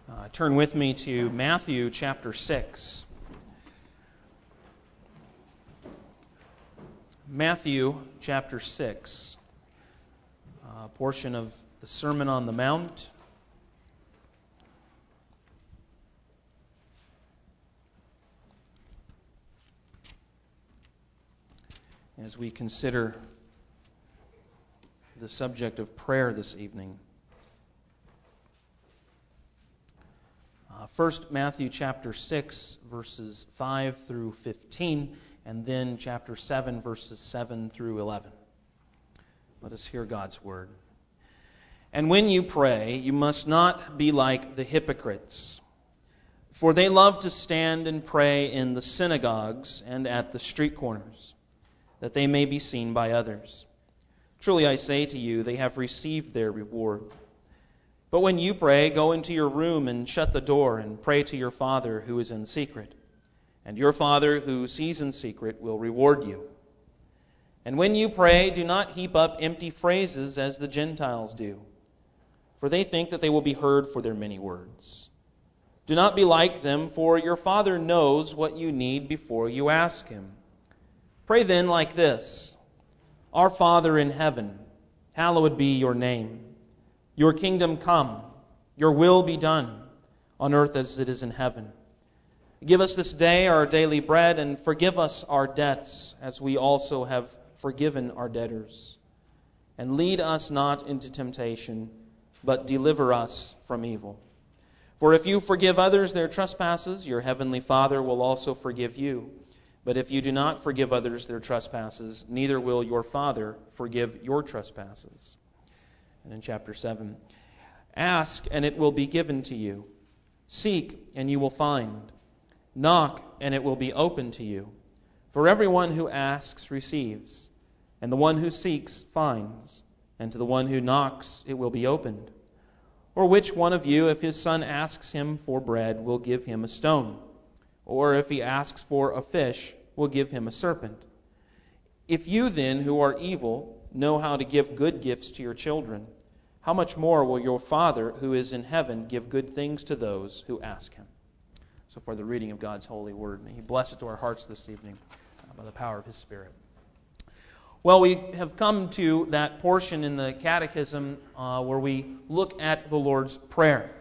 Turn with me to Matthew chapter 6. Matthew chapter 6, a portion of the Sermon on the Mount. As we consider the subject of prayer this evening. First, Matthew chapter 6, verses 5 through 15, and then chapter 7, verses 7 through 11. Let us hear God's word. And when you pray, you must not be like the hypocrites, for they love to stand and pray in the synagogues and at the street corners, that they may be seen by others. Truly I say to you, they have received their reward. But when you pray, go into your room and shut the door and pray to your Father who is in secret. And your Father who sees in secret will reward you. And when you pray, do not heap up empty phrases as the Gentiles do, for they think that they will be heard for their many words. Do not be like them, for your Father knows what you need before you ask Him. Pray then like this: Our Father in heaven, hallowed be your name. Your kingdom come, your will be done, on earth as it is in heaven. Give us this day our daily bread, and forgive us our debts, as we also have forgiven our debtors. And lead us not into temptation, but deliver us from evil. For if you forgive others their trespasses, your heavenly Father will also forgive you. But if you do not forgive others their trespasses, neither will your Father forgive your trespasses. And in chapter 7, ask, and it will be given to you. Seek, and you will find. Knock, and it will be opened to you. For everyone who asks receives, and the one who seeks finds, and to the one who knocks it will be opened. Or which one of you, if his son asks him for bread, will give him a stone? Or if he asks for a fish, will give him a serpent? If you then, who are evil, know how to give good gifts to your children, how much more will your Father who is in heaven give good things to those who ask Him? So far the reading of God's holy word. May He bless it to our hearts this evening by the power of His Spirit. Well, we have come to that portion in the Catechism where we look at the Lord's Prayer.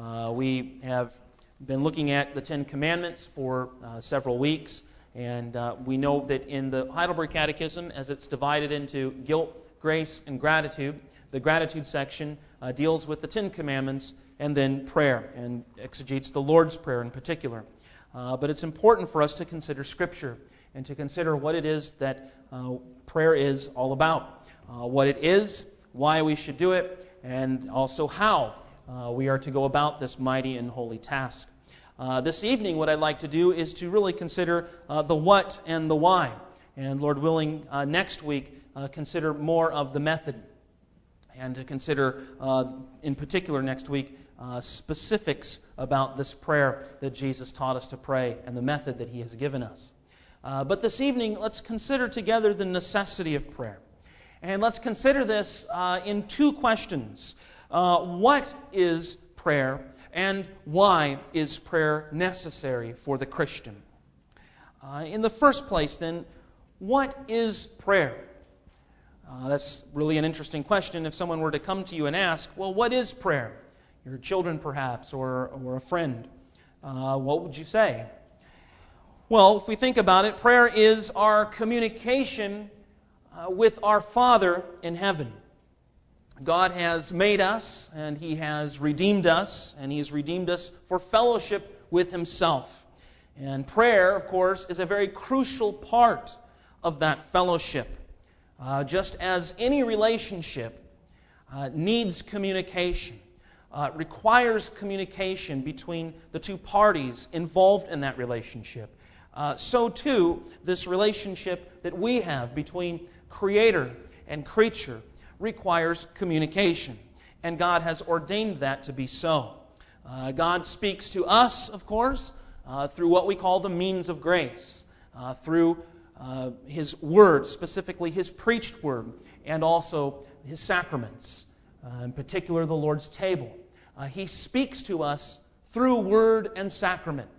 We have been looking at the Ten Commandments for several weeks, and we know that in the Heidelberg Catechism, as it's divided into guilt, grace, and gratitude, the gratitude section deals with the Ten Commandments and then prayer, and exegetes the Lord's Prayer in particular. But it's important for us to consider Scripture and to consider what it is that prayer is all about, what it is, why we should do it, and also how we are to go about this mighty and holy task. This evening, what I'd like to do is to really consider the what and the why. And Lord willing, next week, consider more of the method. And to consider, in particular next week, specifics about this prayer that Jesus taught us to pray and the method that He has given us. But this evening, let's consider together the necessity of prayer. And let's consider this in two questions. What is prayer? And why is prayer necessary for the Christian? In the first place, then, what is prayer? That's really an interesting question. If someone were to come to you and ask, well, what is prayer? Your children, perhaps, or a friend. What would you say? Well, if we think about it, prayer is our communication with our Father in heaven. God has made us, and He has redeemed us, and He has redeemed us for fellowship with Himself. And prayer, of course, is a very crucial part of that fellowship. Just as any relationship needs communication, requires communication between the two parties involved in that relationship, so too, this relationship that we have between Creator and creature requires communication. And God has ordained that to be so. God speaks to us, of course, through what we call the means of grace, through His Word, specifically His preached Word, and also His sacraments, in particular the Lord's table. He speaks to us through word and sacrament.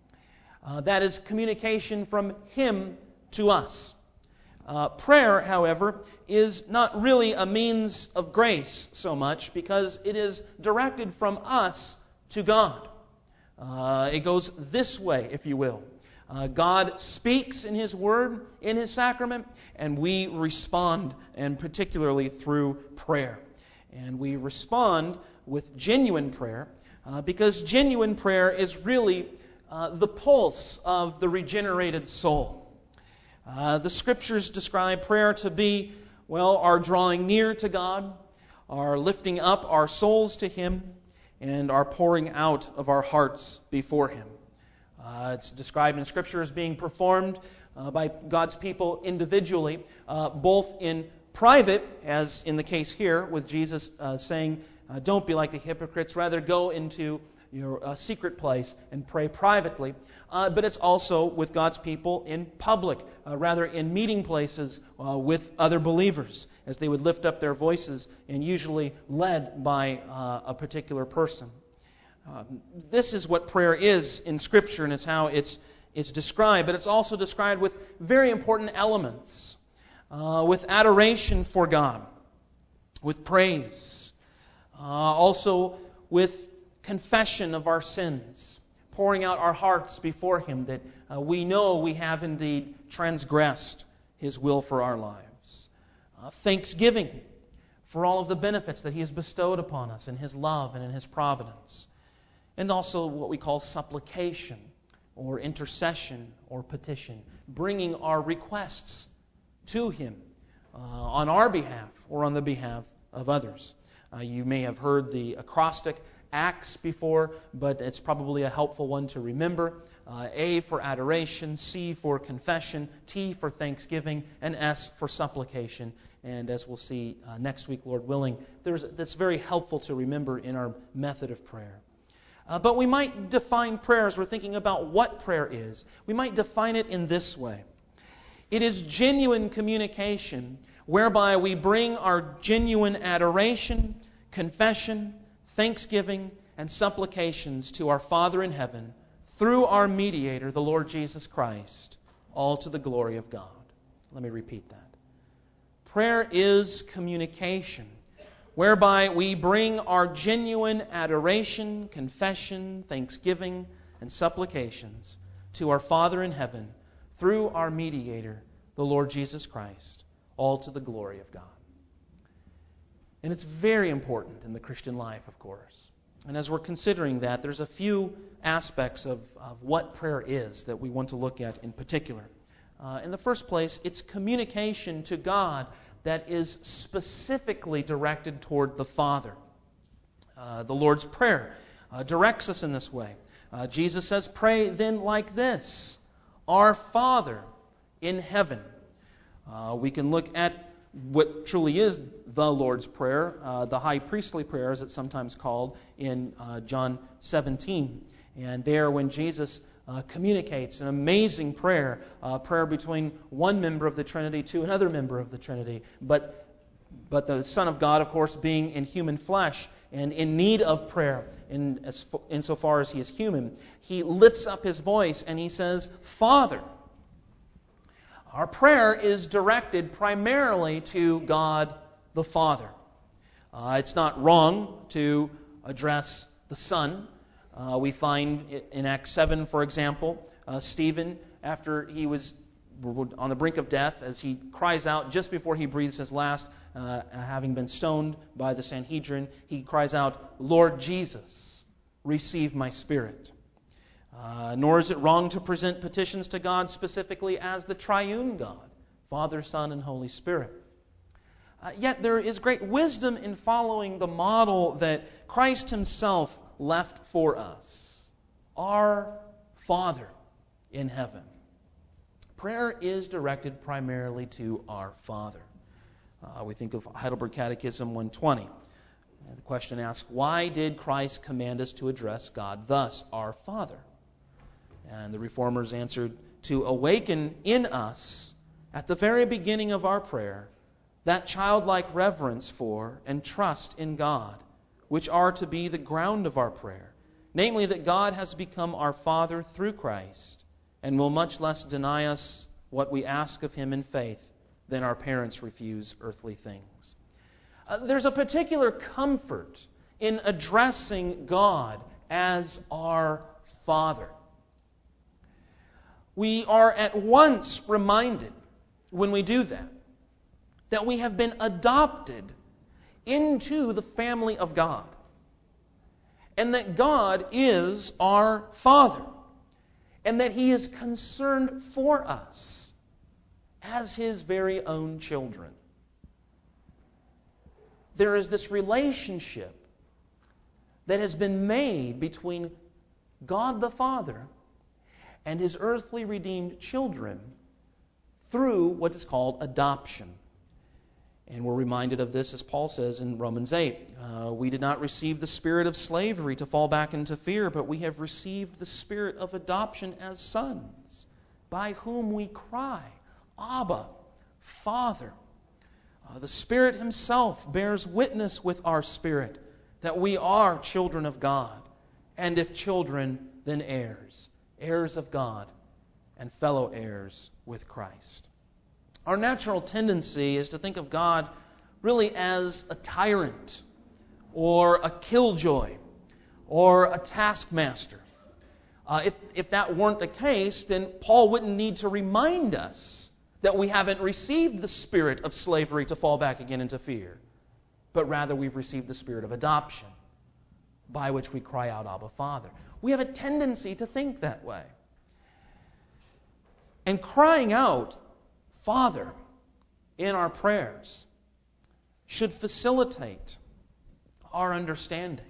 That is communication from Him to us. Prayer, however, is not really a means of grace so much because it is directed from us to God. It goes this way, if you will. God speaks in His Word, in His sacrament, and we respond, and particularly through prayer. And we respond with genuine prayer because genuine prayer is really the pulse of the regenerated soul. The Scriptures describe prayer to be, our drawing near to God, our lifting up our souls to Him, and our pouring out of our hearts before Him. It's described in Scripture as being performed by God's people individually, both in private, as in the case here with Jesus saying, don't be like the hypocrites, rather go into your secret place and pray privately. But it's also with God's people in public, rather in meeting places with other believers, as they would lift up their voices and usually led by a particular person. This is what prayer is in Scripture, and it's how it's described. But it's also described with very important elements, with adoration for God, with praise, also with confession of our sins, pouring out our hearts before Him that we know we have indeed transgressed His will for our lives. Thanksgiving for all of the benefits that He has bestowed upon us in His love and in His providence. And also what we call supplication or intercession or petition, bringing our requests to Him on our behalf or on the behalf of others. You may have heard the acrostic Acts before, but it's probably a helpful one to remember. A for adoration, C for confession, T for thanksgiving, and S for supplication. And as we'll see next week, Lord willing, that's very helpful to remember in our method of prayer. But we might define prayer as we're thinking about what prayer is. We might define it in this way. It is genuine communication whereby we bring our genuine adoration, confession, thanksgiving, and supplications to our Father in heaven through our mediator, the Lord Jesus Christ, all to the glory of God. Let me repeat that. Prayer is communication whereby we bring our genuine adoration, confession, thanksgiving, and supplications to our Father in heaven through our mediator, the Lord Jesus Christ, all to the glory of God. And it's very important in the Christian life, of course. And as we're considering that, there's a few aspects of what prayer is that we want to look at in particular. In the first place, it's communication to God that is specifically directed toward the Father. The Lord's Prayer directs us in this way. Jesus says, "Pray then like this, Our Father in heaven." We can look at what truly is the Lord's Prayer, the high priestly prayer, as it's sometimes called, in John 17. And there, when Jesus communicates an amazing prayer, prayer between one member of the Trinity to another member of the Trinity, but the Son of God, of course, being in human flesh and in need of prayer, insofar as He is human, He lifts up His voice and He says, "Father." Our prayer is directed primarily to God the Father. It's not wrong to address the Son. We find in Acts 7, for example, Stephen, after he was on the brink of death, as he cries out just before he breathes his last, having been stoned by the Sanhedrin, he cries out, "Lord Jesus, receive my spirit." Nor is it wrong to present petitions to God specifically as the triune God, Father, Son, and Holy Spirit. Yet there is great wisdom in following the model that Christ Himself left for us. Our Father in heaven. Prayer is directed primarily to our Father. We think of Heidelberg Catechism 120. The question asks, why did Christ command us to address God thus, our Father? And the Reformers answered, to awaken in us, at the very beginning of our prayer, that childlike reverence for and trust in God, which are to be the ground of our prayer, namely that God has become our Father through Christ, and will much less deny us what we ask of Him in faith than our parents refuse earthly things. There's a particular comfort in addressing God as our Father. We are at once reminded, when we do that we have been adopted into the family of God, and that God is our Father, and that He is concerned for us as His very own children. There is this relationship that has been made between God the Father and His earthly redeemed children through what is called adoption. And we're reminded of this, as Paul says in Romans 8. We did not receive the spirit of slavery to fall back into fear, but we have received the spirit of adoption as sons, by whom we cry, Abba, Father. The Spirit Himself bears witness with our spirit that we are children of God, and if children, then heirs, heirs of God, and fellow heirs with Christ. Our natural tendency is to think of God really as a tyrant, or a killjoy, or a taskmaster. If that weren't the case, then Paul wouldn't need to remind us that we haven't received the spirit of slavery to fall back again into fear, but rather we've received the spirit of adoption, by which we cry out, Abba, Father. We have a tendency to think that way. And crying out, Father, in our prayers should facilitate our understanding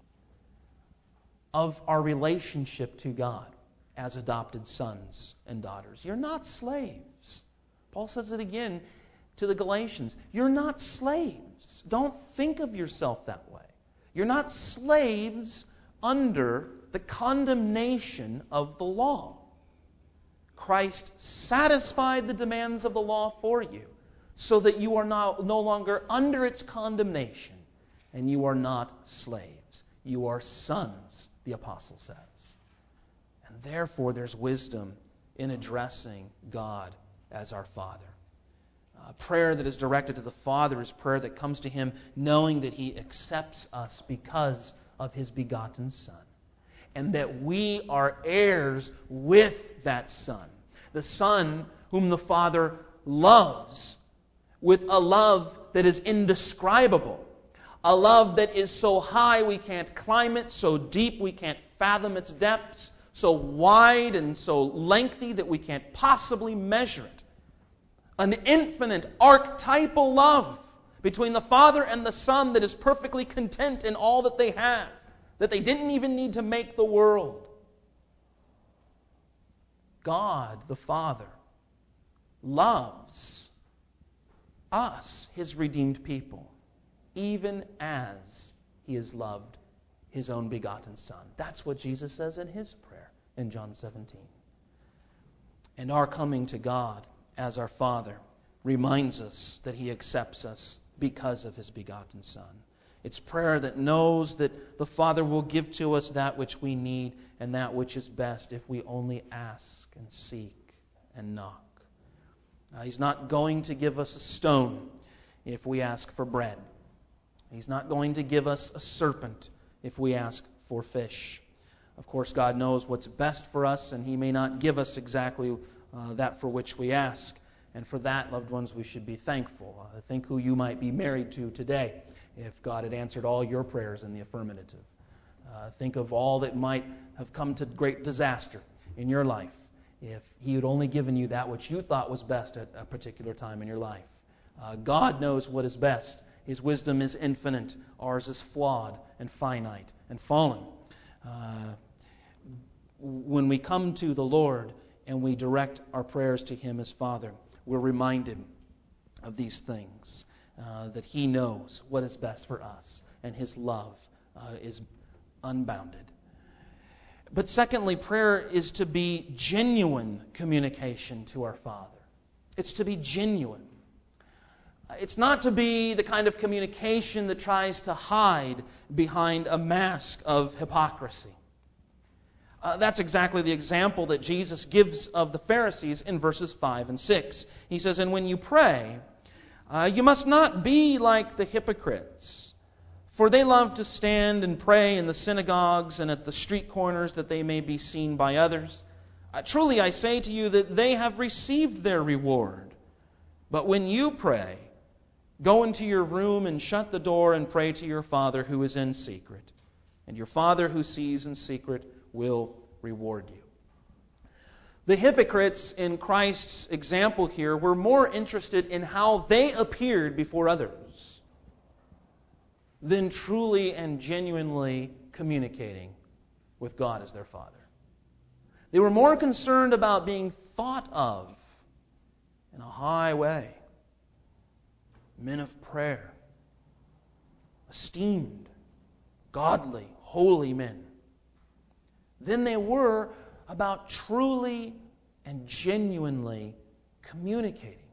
of our relationship to God as adopted sons and daughters. You're not slaves. Paul says it again to the Galatians. You're not slaves. Don't think of yourself that way. You're not slaves under the condemnation of the law. Christ satisfied the demands of the law for you so that you are no longer under its condemnation, and you are not slaves. You are sons, the apostle says. And therefore there's wisdom in addressing God as our Father. Prayer that is directed to the Father is prayer that comes to Him knowing that He accepts us because of His begotten Son, and that we are heirs with that Son. The Son whom the Father loves with a love that is indescribable. A love that is so high we can't climb it, so deep we can't fathom its depths, so wide and so lengthy that we can't possibly measure it. An infinite archetypal love between the Father and the Son that is perfectly content in all that they have, that they didn't even need to make the world. God, the Father, loves us, His redeemed people, even as He has loved His own begotten Son. That's what Jesus says in His prayer in John 17. And our coming to God as our Father reminds us that He accepts us because of His begotten Son. It's prayer that knows that the Father will give to us that which we need and that which is best if we only ask and seek and knock. He's not going to give us a stone if we ask for bread. He's not going to give us a serpent if we ask for fish. Of course, God knows what's best for us, and He may not give us exactly that for which we ask. And for that, loved ones, we should be thankful. Think who you might be married to today if God had answered all your prayers in the affirmative. Think of all that might have come to great disaster in your life if He had only given you that which you thought was best at a particular time in your life. God knows what is best. His wisdom is infinite. Ours is flawed and finite and fallen. When we come to the Lord and we direct our prayers to Him as Father, we're reminded of these things, that He knows what is best for us, and His love is unbounded. But secondly, prayer is to be genuine communication to our Father. It's to be genuine. It's not to be the kind of communication that tries to hide behind a mask of hypocrisy. That's exactly the example that Jesus gives of the Pharisees in verses 5 and 6. He says, "And when you pray, you must not be like the hypocrites, for they love to stand and pray in the synagogues and at the street corners that they may be seen by others. Truly I say to you that they have received their reward. But when you pray, go into your room and shut the door and pray to your Father who is in secret. And your Father who sees in secret will reward you." The hypocrites in Christ's example here were more interested in how they appeared before others than truly and genuinely communicating with God as their Father. They were more concerned about being thought of in a high way. Men of prayer, esteemed, godly, holy men, than they were about truly and genuinely communicating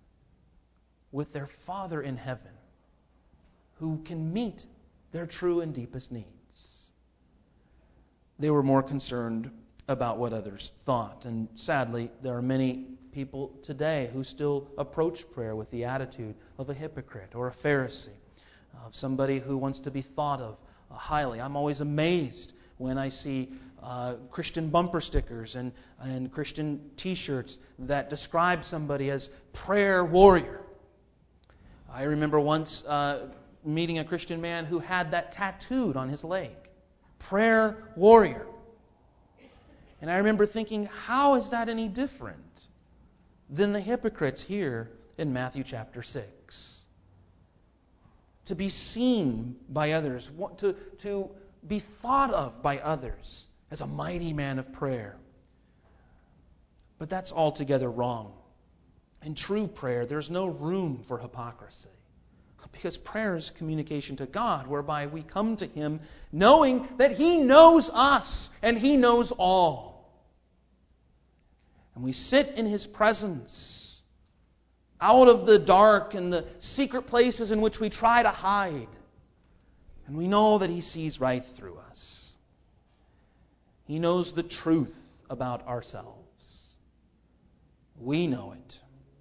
with their Father in heaven, who can meet their true and deepest needs. They were more concerned about what others thought. And sadly, there are many people today who still approach prayer with the attitude of a hypocrite or a Pharisee, of somebody who wants to be thought of highly. I'm always amazed when I see Christian bumper stickers and Christian T-shirts that describe somebody as prayer warrior. I remember once meeting a Christian man who had that tattooed on his leg, prayer warrior. And I remember thinking, how is that any different than the hypocrites here in Matthew chapter 6? To be seen by others, to be thought of by others as a mighty man of prayer. But that's altogether wrong. In true prayer, there's no room for hypocrisy. Because prayer is communication to God, whereby we come to Him knowing that He knows us and He knows all. And we sit in His presence, out of the dark and the secret places in which we try to hide. And we know that He sees right through us. He knows the truth about ourselves. We know it.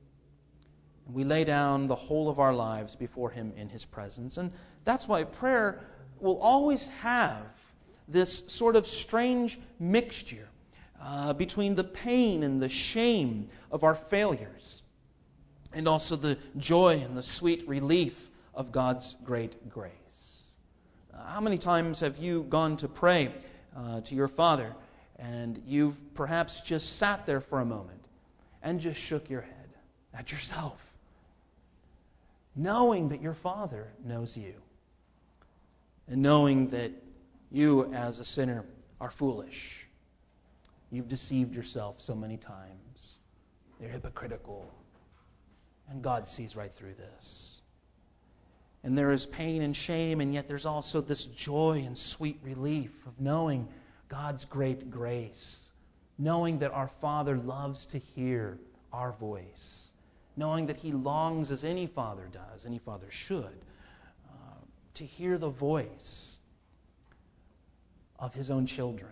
And we lay down the whole of our lives before Him in His presence. And that's why prayer will always have this sort of strange mixture between the pain and the shame of our failures, and also the joy and the sweet relief of God's great grace. How many times have you gone to pray to your Father, and you've perhaps just sat there for a moment and just shook your head at yourself, knowing that your Father knows you, and knowing that you as a sinner are foolish? You've deceived yourself so many times. You're hypocritical. And God sees right through this. And there is pain and shame, and yet there's also this joy and sweet relief of knowing God's great grace. Knowing that our Father loves to hear our voice. Knowing that He longs, as any father does, any father should, to hear the voice of his own children.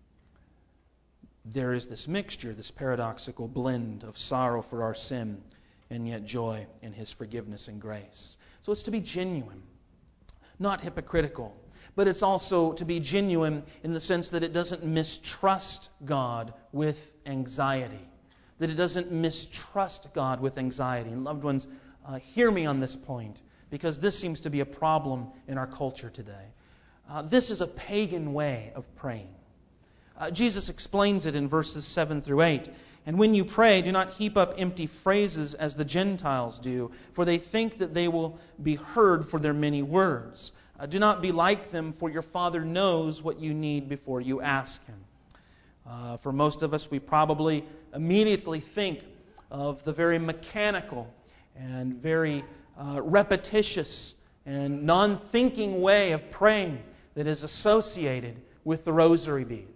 There is this mixture, this paradoxical blend of sorrow for our sin and yet joy in His forgiveness and grace. So it's to be genuine, not hypocritical, but it's also to be genuine in the sense that it doesn't mistrust God with anxiety, that it doesn't mistrust God with anxiety. And loved ones, hear me on this point, because this seems to be a problem in our culture today. This is a pagan way of praying. Jesus explains it in verses 7 through 8. "And when you pray, do not heap up empty phrases as the Gentiles do, for they think that they will be heard for their many words. Do not be like them, for your Father knows what you need before you ask Him." For most of us, we probably immediately think of the very mechanical and very repetitious and non-thinking way of praying that is associated with the rosary beads.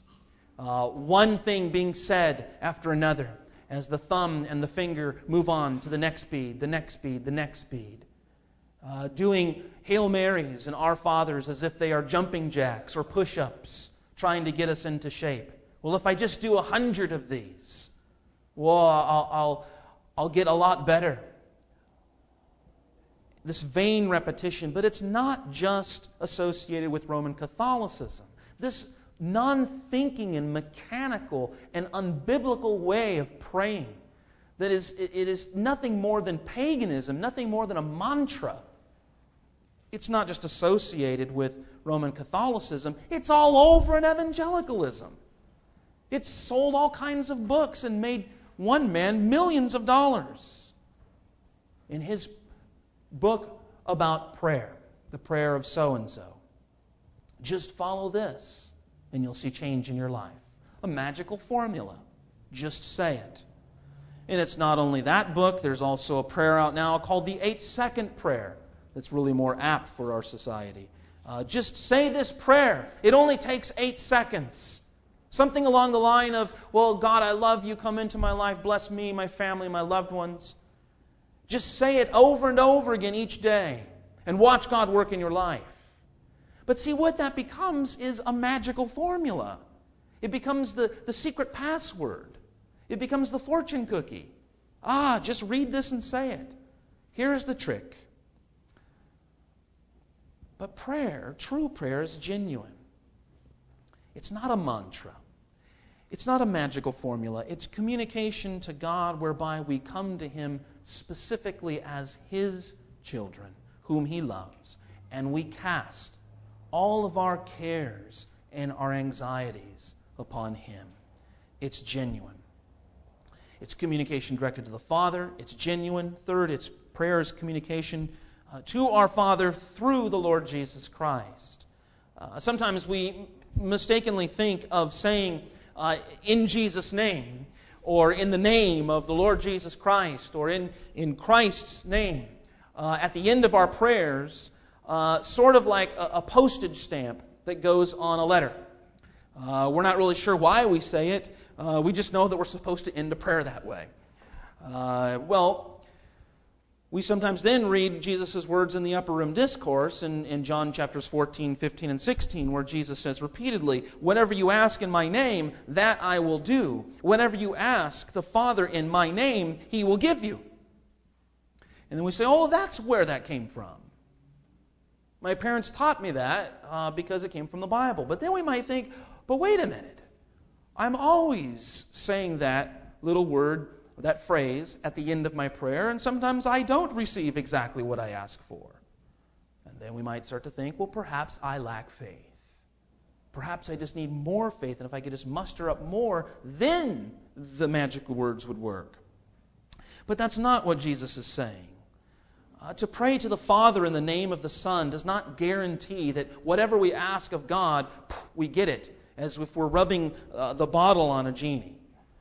One thing being said after another as the thumb and the finger move on to the next bead, the next bead, the next bead. Doing Hail Marys and Our Fathers as if they are jumping jacks or push-ups, trying to get us into shape. Well, if I just do 100 of these, well, I'll get a lot better. This vain repetition, but it's not just associated with Roman Catholicism. This non-thinking and mechanical and unbiblical way of praying, it is nothing more than paganism, nothing more than a mantra. It's not just associated with Roman Catholicism, it's all over in evangelicalism. It's sold all kinds of books and made one man millions of dollars. In his book about prayer, the prayer of so-and-so, just follow this and you'll see change in your life. A magical formula. Just say it. And it's not only that book, there's also a prayer out now called the 8-second prayer that's really more apt for our society. Just say this prayer. It only takes 8 seconds. Something along the line of, well, God, I love you. Come into my life. Bless me, my family, my loved ones. Just say it over and over again each day and watch God work in your life. But see, what that becomes is a magical formula. It becomes the secret password. It becomes the fortune cookie. Just read this and say it. Here's the trick. But prayer, true prayer, is genuine. It's not a mantra. It's not a magical formula. It's communication to God whereby we come to Him specifically as His children, whom He loves. And we cast all of our cares and our anxieties upon Him. It's genuine. It's communication directed to the Father. It's genuine. Third, it's prayer is communication to our Father through the Lord Jesus Christ. Sometimes we mistakenly think of saying in Jesus' name, or in the name of the Lord Jesus Christ, or in Christ's name at the end of our prayers, sort of like a postage stamp that goes on a letter. We're not really sure why we say it. We just know that we're supposed to end a prayer that way. We sometimes then read Jesus' words in the Upper Room Discourse in John chapters 14, 15, and 16, where Jesus says repeatedly, whatever you ask in my name, that I will do. Whenever you ask the Father in my name, He will give you. And then we say, that's where that came from. My parents taught me that because it came from the Bible. But then we might think, but wait a minute. I'm always saying that little word, that phrase at the end of my prayer, and sometimes I don't receive exactly what I ask for. And then we might start to think, well, perhaps I lack faith. Perhaps I just need more faith, and if I could just muster up more, then the magical words would work. But that's not what Jesus is saying. To pray to the Father in the name of the Son does not guarantee that whatever we ask of God, we get it, as if we're rubbing the bottle on a genie.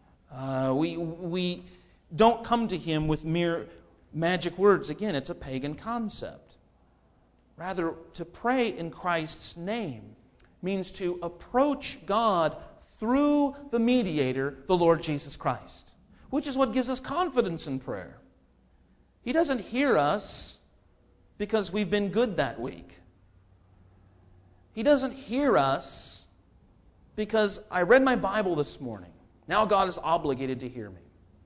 We don't come to Him with mere magic words. Again, it's a pagan concept. Rather, to pray in Christ's name means to approach God through the mediator, the Lord Jesus Christ, which is what gives us confidence in prayer. He doesn't hear us because we've been good that week. He doesn't hear us because I read my Bible this morning. Now God is obligated to hear me.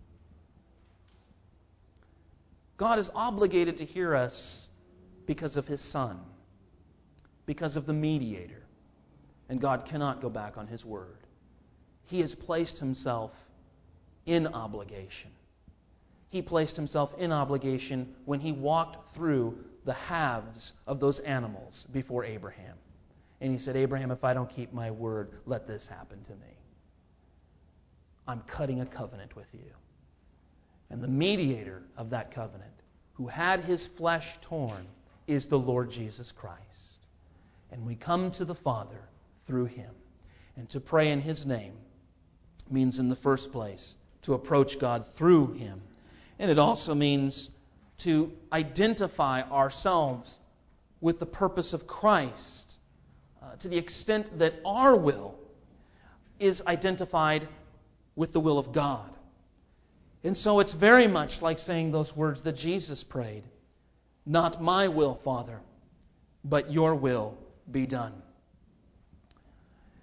God is obligated to hear us because of His Son, because of the mediator. And God cannot go back on His word. He has placed Himself in obligation. He placed Himself in obligation when He walked through the halves of those animals before Abraham. And He said, Abraham, if I don't keep my word, let this happen to me. I'm cutting a covenant with you. And the mediator of that covenant, who had His flesh torn, is the Lord Jesus Christ. And we come to the Father through Him. And to pray in His name means, in the first place, to approach God through Him. And it also means to identify ourselves with the purpose of Christ to the extent that our will is identified with the will of God. And so it's very much like saying those words that Jesus prayed. Not my will, Father, but your will be done.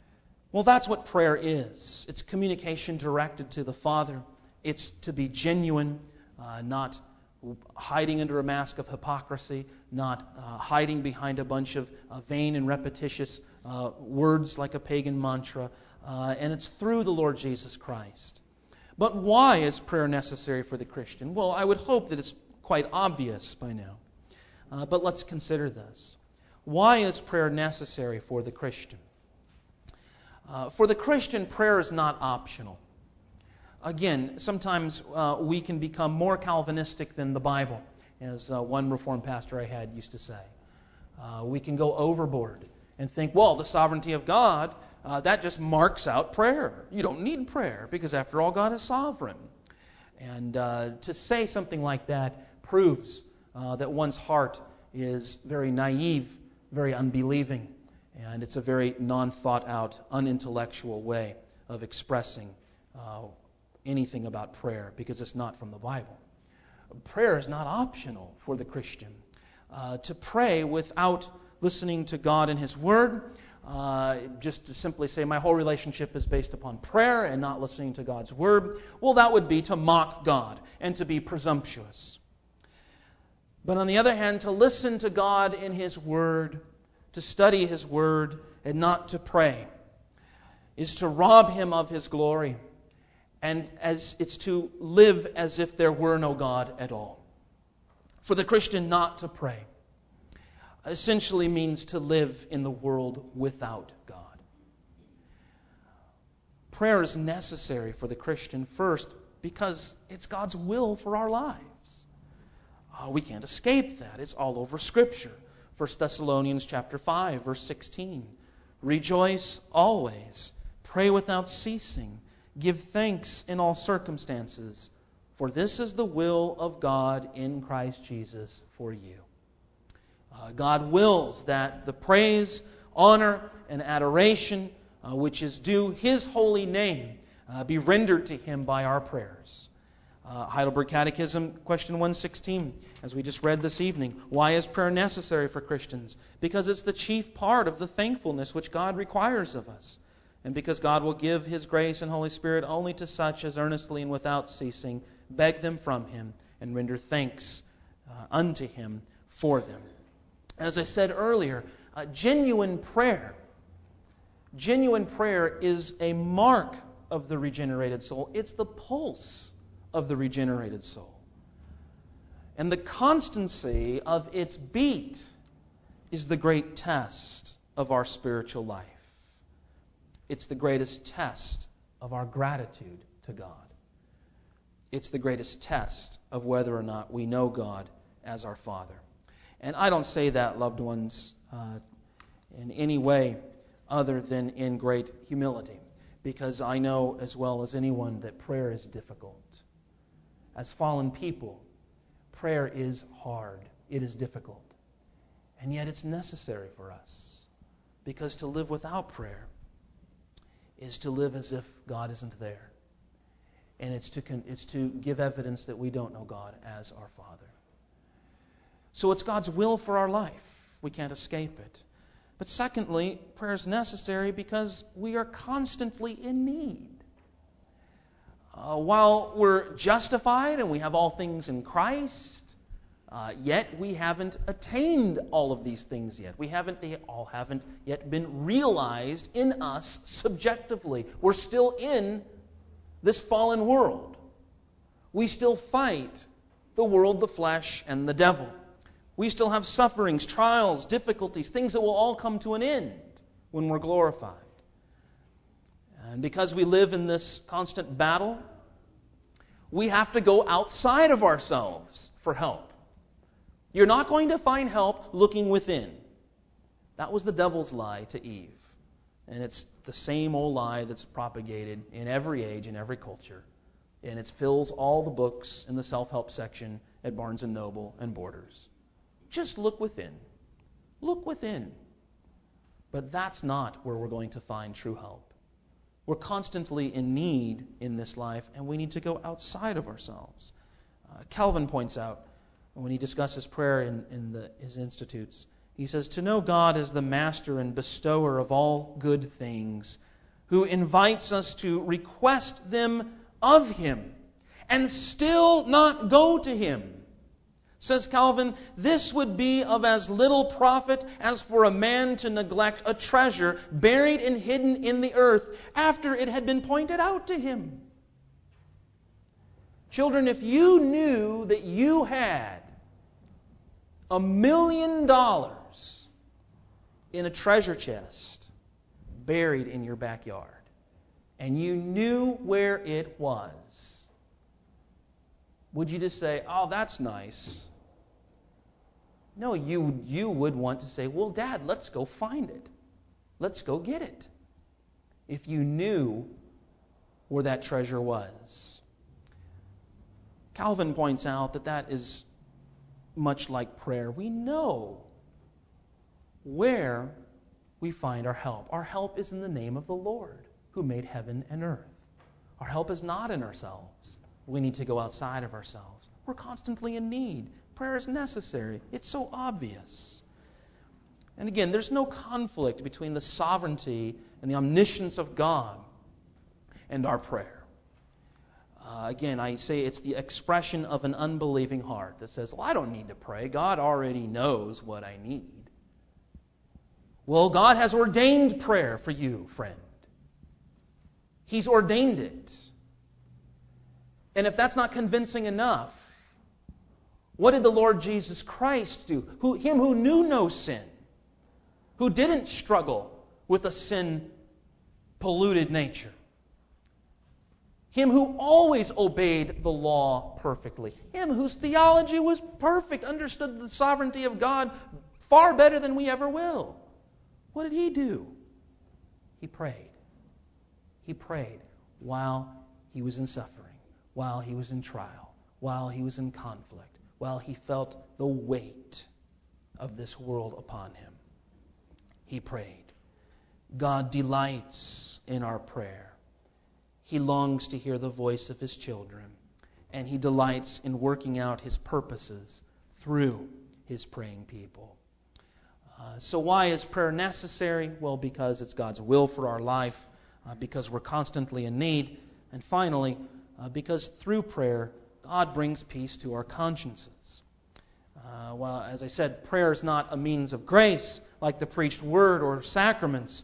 Well, that's what prayer is. It's communication directed to the Father. It's to be genuine, not hiding under a mask of hypocrisy, not hiding behind a bunch of vain and repetitious words like a pagan mantra. And it's through the Lord Jesus Christ. But why is prayer necessary for the Christian? Well, I would hope that it's quite obvious by now. But let's consider this. Why is prayer necessary for the Christian? For the Christian, prayer is not optional. Again, sometimes we can become more Calvinistic than the Bible, as one Reformed pastor I had used to say. We can go overboard and think, well, the sovereignty of God, that just marks out prayer. You don't need prayer because, after all, God is sovereign. And to say something like that proves that one's heart is very naive, very unbelieving, and it's a very non-thought-out, unintellectual way of expressing anything about prayer, because it's not from the Bible. Prayer is not optional for the Christian. To pray without listening to God and His Word, just to simply say my whole relationship is based upon prayer and not listening to God's Word, well, that would be to mock God and to be presumptuous. But on the other hand, to listen to God in His Word, to study His Word, and not to pray, is to rob Him of His glory. And it's to live as if there were no God at all. For the Christian, not to pray essentially means to live in the world without God. Prayer is necessary for the Christian first because it's God's will for our lives. We can't escape that. It's all over Scripture. 1 Thessalonians chapter 5, verse 16. Rejoice always. Pray without ceasing. Give thanks in all circumstances, for this is the will of God in Christ Jesus for you. God wills that the praise, honor, and adoration which is due His holy name be rendered to Him by our prayers. Heidelberg Catechism, question 116, as we just read this evening. Why is prayer necessary for Christians? Because it's the chief part of the thankfulness which God requires of us. And because God will give His grace and Holy Spirit only to such as earnestly and without ceasing beg them from Him and render thanks unto Him for them. As I said earlier, genuine prayer is a mark of the regenerated soul. It's the pulse of the regenerated soul. And the constancy of its beat is the great test of our spiritual life. It's the greatest test of our gratitude to God. It's the greatest test of whether or not we know God as our Father. And I don't say that, loved ones, in any way other than in great humility, because I know as well as anyone that prayer is difficult. As fallen people, prayer is hard. It is difficult. And yet it's necessary for us, because to live without prayer is to live as if God isn't there. And it's to give evidence that we don't know God as our Father. So it's God's will for our life. We can't escape it. But secondly, prayer is necessary because we are constantly in need. While we're justified and we have all things in Christ, yet we haven't attained all of these things yet. They all haven't yet been realized in us subjectively. We're still in this fallen world. We still fight the world, the flesh, and the devil. We still have sufferings, trials, difficulties, things that will all come to an end when we're glorified. And because we live in this constant battle, we have to go outside of ourselves for help. You're not going to find help looking within. That was the devil's lie to Eve. And it's the same old lie that's propagated in every age, in every culture. And it fills all the books in the self-help section at Barnes & Noble and Borders. Just look within. Look within. But that's not where we're going to find true help. We're constantly in need in this life, and we need to go outside of ourselves. Calvin points out, when he discusses prayer in his Institutes, he says, "To know God as the master and bestower of all good things, who invites us to request them of Him and still not go to Him. Says Calvin, this would be of as little profit as for a man to neglect a treasure buried and hidden in the earth after it had been pointed out to him. Children, if you knew that you had $1 million in a treasure chest buried in your backyard, and you knew where it was, would you just say, oh, that's nice? No, you would want to say, well, Dad, let's go find it. Let's go get it. If you knew where that treasure was. Calvin points out that that is much like prayer. We know where we find our help. Our help is in the name of the Lord, who made heaven and earth. Our help is not in ourselves. We need to go outside of ourselves. We're constantly in need. Prayer is necessary. It's so obvious. And again, there's no conflict between the sovereignty and the omniscience of God and our prayer. Again, I say it's the expression of an unbelieving heart that says, well, I don't need to pray. God already knows what I need. Well, God has ordained prayer for you, friend. He's ordained it. And if that's not convincing enough, what did the Lord Jesus Christ do? Him who knew no sin, who didn't struggle with a sin-polluted nature. Him who always obeyed the law perfectly. Him whose theology was perfect, understood the sovereignty of God far better than we ever will. What did He do? He prayed. He prayed while He was in suffering, while He was in trial, while He was in conflict, while He felt the weight of this world upon Him. He prayed. God delights in our prayer. He longs to hear the voice of His children, and He delights in working out His purposes through His praying people. So why is prayer necessary? Well, because it's God's will for our life, because we're constantly in need, and finally, because through prayer, God brings peace to our consciences. Well, as I said, prayer is not a means of grace like the preached word or sacraments,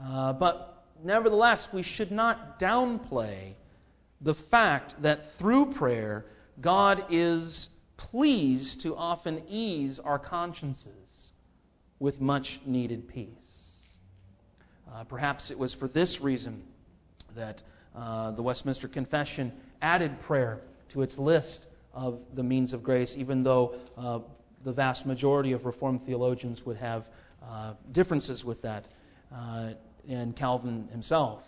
but nevertheless, we should not downplay the fact that through prayer, God is pleased to often ease our consciences with much needed peace. Perhaps it was for this reason that the Westminster Confession added prayer to its list of the means of grace, even though the vast majority of Reformed theologians would have differences with that, and Calvin himself.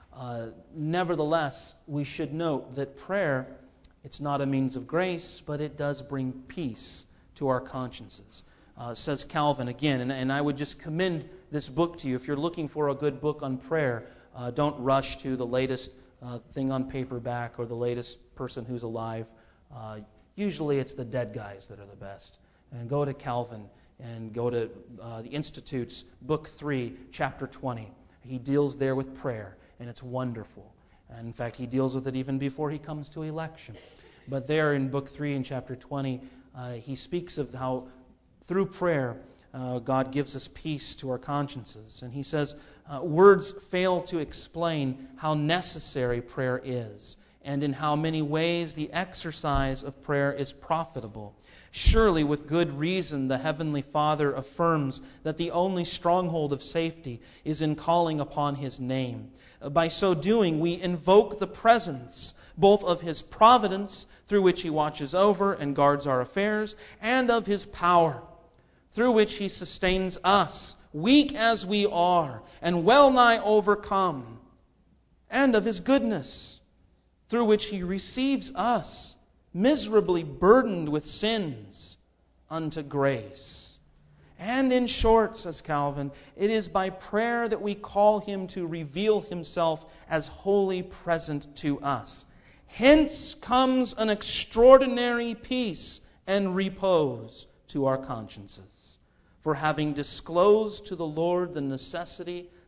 Nevertheless, we should note that prayer, it's not a means of grace, but it does bring peace to our consciences. Says Calvin again, and I would just commend this book to you. If you're looking for a good book on prayer, don't rush to the latest thing on paperback or the latest person who's alive. Usually it's the dead guys that are the best. And go to Calvin and go to the Institute's Book 3, Chapter 20. He deals there with prayer, and it's wonderful. And in fact, he deals with it even before he comes to election. But there in Book 3 in Chapter 20, he speaks of how through prayer, God gives us peace to our consciences. And he says, words fail to explain how necessary prayer is, and in how many ways the exercise of prayer is profitable. Surely, with good reason, the Heavenly Father affirms that the only stronghold of safety is in calling upon His name. By so doing, we invoke the presence both of His providence, through which He watches over and guards our affairs, and of His power, through which He sustains us, weak as we are, and well nigh overcome, and of His goodness, through which He receives us, miserably burdened with sins, unto grace. And in short, says Calvin, it is by prayer that we call Him to reveal Himself as wholly present to us. Hence comes an extraordinary peace and repose to our consciences. For having disclosed to the Lord the necessity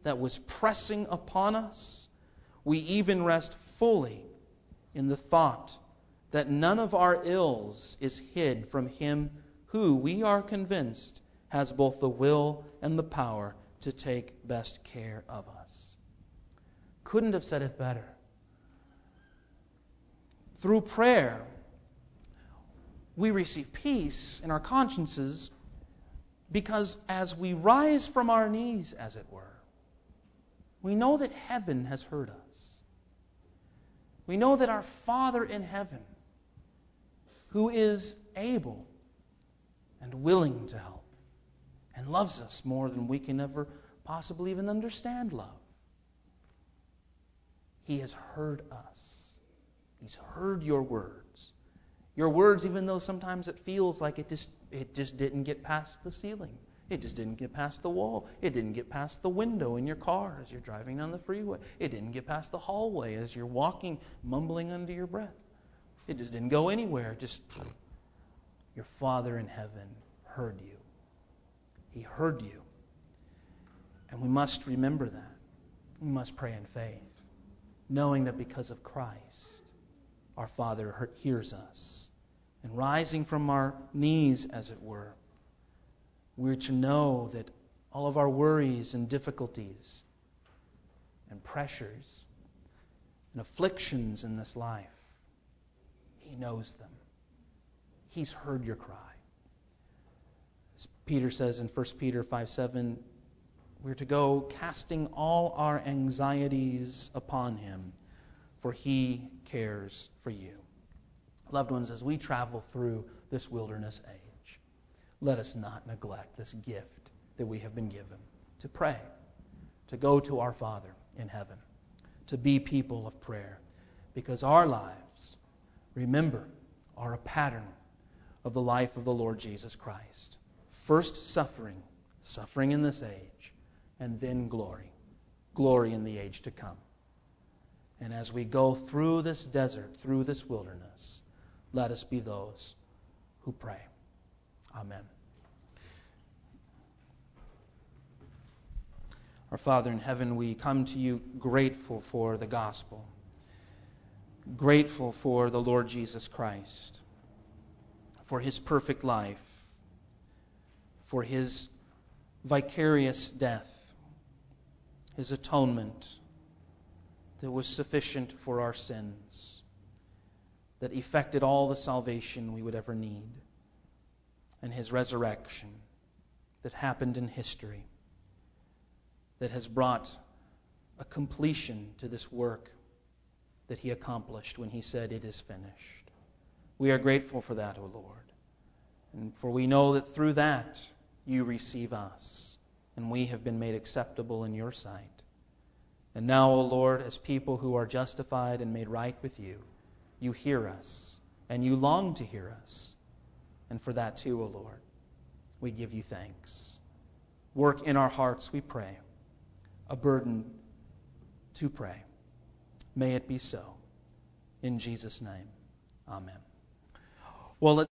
that was pressing upon us, we even rest fully in the thought that none of our ills is hid from Him who, we are convinced, has both the will and the power to take best care of us. Couldn't have said it better. Through prayer, we receive peace in our consciences because as we rise from our knees, as it were, we know that heaven has heard us. We know that our Father in heaven, who is able and willing to help and loves us more than we can ever possibly even understand love, He has heard us. He's heard your words. Your words, even though sometimes it feels like it just didn't get past the ceiling. It just didn't get past the wall. It didn't get past the window in your car as you're driving down the freeway. It didn't get past the hallway as you're walking, mumbling under your breath. It just didn't go anywhere. Just your Father in heaven heard you. He heard you. And we must remember that. We must pray in faith, knowing that because of Christ, our Father hears us. And rising from our knees, as it were, we're to know that all of our worries and difficulties and pressures and afflictions in this life, He knows them. He's heard your cry. As Peter says in 1 Peter 5:7, we're to go casting all our anxieties upon Him, for He cares for you. Loved ones, as we travel through this wilderness age, let us not neglect this gift that we have been given to pray, to go to our Father in heaven, to be people of prayer, because our lives, remember, are a pattern of the life of the Lord Jesus Christ. First suffering in this age, and then glory in the age to come. And as we go through this desert, through this wilderness, let us be those who pray. Amen. Our Father in heaven, we come to you grateful for the gospel, grateful for the Lord Jesus Christ, for His perfect life, for His vicarious death, His atonement that was sufficient for our sins, that effected all the salvation we would ever need, and His resurrection that happened in history, that has brought a completion to this work that He accomplished when He said, "It is finished." We are grateful for that, O Lord. And for we know that through that you receive us, and we have been made acceptable in your sight. And now, O Lord, as people who are justified and made right with you, you hear us, and you long to hear us. And for that too, O Lord, we give you thanks. Work in our hearts, we pray, a burden to pray. May it be so. In Jesus' name, amen. Well,